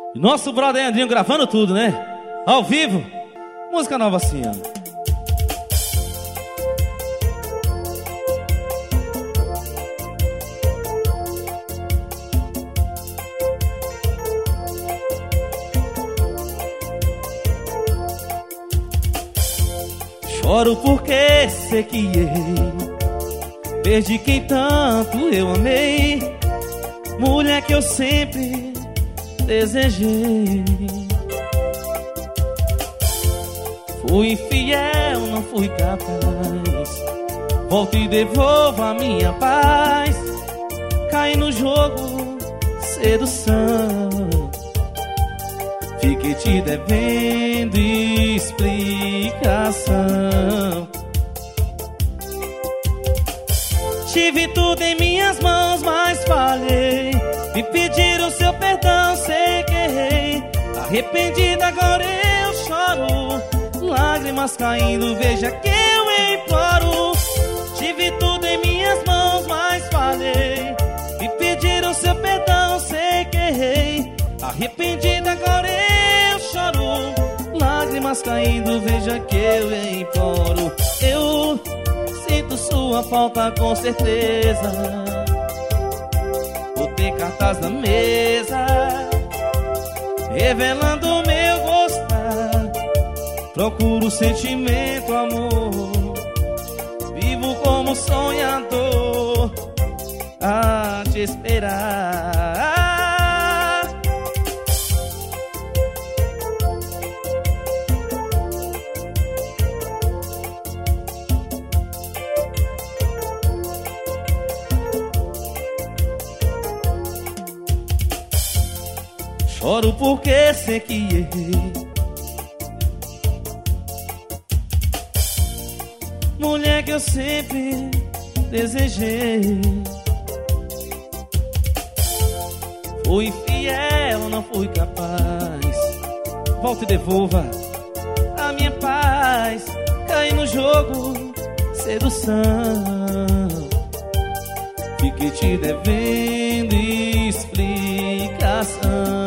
Nosso brother Andrinho gravando tudo, né? Ao vivo. Música nova assim, ó. Choro porque sei que errei, perdi quem tanto eu amei, mulher que eu sempre desejei. Fui infiel, não fui capaz, volta e devolva a minha paz. Caí no jogo, sedução, fiquei te devendo explicação. Tive tudo em minhas mãos, mas falhei. Me pediram seu perdão, sei que errei. Arrependido agora eu choro, lágrimas caindo, veja que eu imploro. Tive tudo em minhas mãos, mas falhei. Me pediram seu perdão, sei que errei. Arrependido agora eu choro, lágrimas caindo, veja que eu imploro. Eu sinto sua falta com certeza, botei cartaz na mesa, revelando meu gostar. Procuro sentimento, amor, vivo como sonhador a te esperar. Choro porque sei que errei, mulher que eu sempre desejei. Fui infiel, não fui capaz, volta e devolva a minha paz. Caí no jogo, sedução, fiquei te devendo explicação.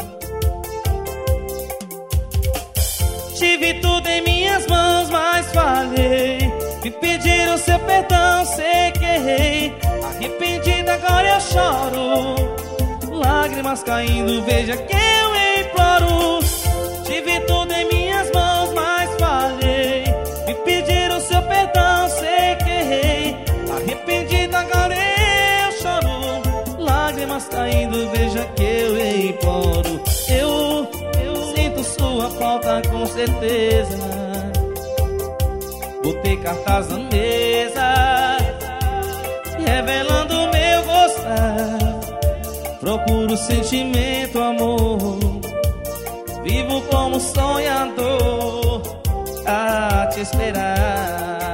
Tive tudo em minhas mãos, mas falhei. Me pediram seu perdão, sei que errei. Arrependido agora eu choro, lágrimas caindo, veja que eu imploro. Tive tudo em minhas mãos, mas falhei. Me pediram seu perdão, sei que errei. Arrependido agora eu choro, lágrimas caindo, veja que eu imploro. Eu sinto sua falta com certeza, botei cartaz na mesa, revelando meu gostar. Procuro sentimento, amor, vivo como sonhador a te esperar.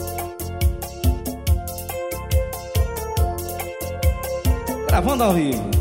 Gravando ao vivo.